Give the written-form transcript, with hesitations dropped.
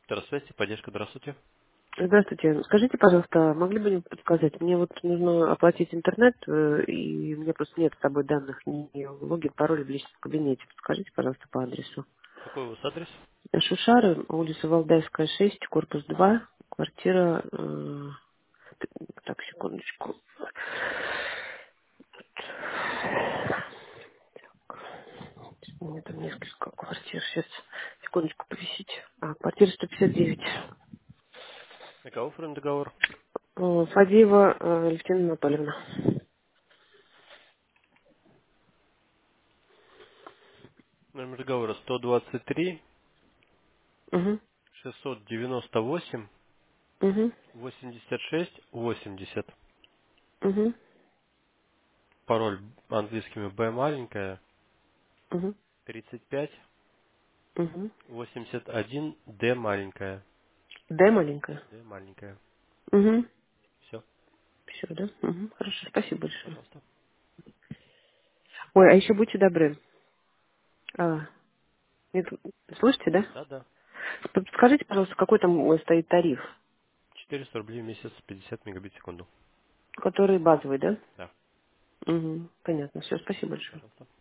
Здравствуйте, поддержка, здравствуйте. Здравствуйте. Скажите, пожалуйста, могли бы мне подсказать? Мне вот нужно оплатить интернет, и у меня просто нет с собой данных, ни логин, пароль в личном кабинете. Подскажите, пожалуйста, по адресу. Какой у вас адрес? Шушары, улица Валдайская, 6, корпус 2, квартира... так, секундочку. У меня там несколько квартир. Сейчас, секундочку, повисите. Квартира 159. Каков договор? Фадеева Левтина Анатольевна. Номер договора 123 Угу, 698 угу, 86 80. угу, Пароль английскими Б маленькая угу, 35 угу. 81 Д маленькая. Д маленькая. Д маленькая. Угу. Все, Все, да? Угу. Хорошо, спасибо большое. пожалуйста. Ой, а еще будьте добры. А, нет, слышите, да? Да, да. Скажите, пожалуйста, какой там стоит тариф, 400 рублей в месяц, 50 мегабит в секунду. который базовый, да? Да, Угу. Понятно. Все, спасибо большое. пожалуйста.